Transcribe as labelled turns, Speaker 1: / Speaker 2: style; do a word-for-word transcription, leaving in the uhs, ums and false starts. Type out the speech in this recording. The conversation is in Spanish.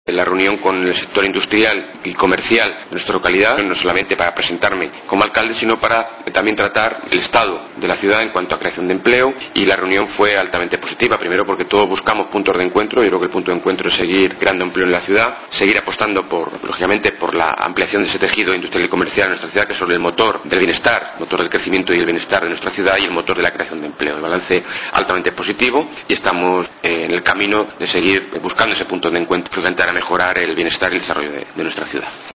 Speaker 1: La reunión con el sector industrial y comercial de nuestra localidad, no solamente para presentarme como alcalde, sino para también tratar el estado de la ciudad en cuanto a creación de empleo, y la reunión fue altamente positiva. Primero porque todos buscamos puntos de encuentro. Yo creo que el punto de encuentro es seguir creando empleo en la ciudad, seguir apostando por, lógicamente, por la ampliación de ese tejido industrial y comercial en nuestra ciudad, que es sobre el motor del bienestar, motor del crecimiento y el bienestar de nuestra ciudad y el motor de la creación de empleo. El balance altamente positivo, y estamos eh, en el camino de seguir buscando ese punto de encuentro para mejorar el bienestar y el desarrollo de, de nuestra ciudad.